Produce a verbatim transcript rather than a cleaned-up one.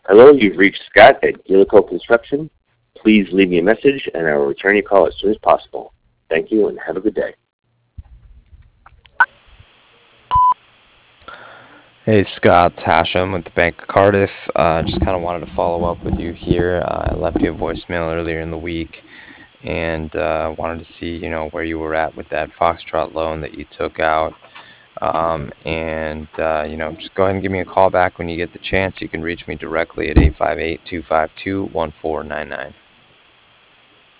Hello, you've reached Scott at Gillico Construction. Please leave me a message and I will return your call as soon as possible. Thank you and have a good day. Hey Scott, it's Hashem with the Bank of Cardiff. Uh, just kind of wanted to follow up with you here. Uh, I left you a voicemail earlier in the week and uh, wanted to see, you know, where you were at with that Foxtrot loan that you took out. Um, and, uh, you know, just go ahead and give me a call back when you get the chance. You can reach me directly at eight five eight, two five two, one four nine nine.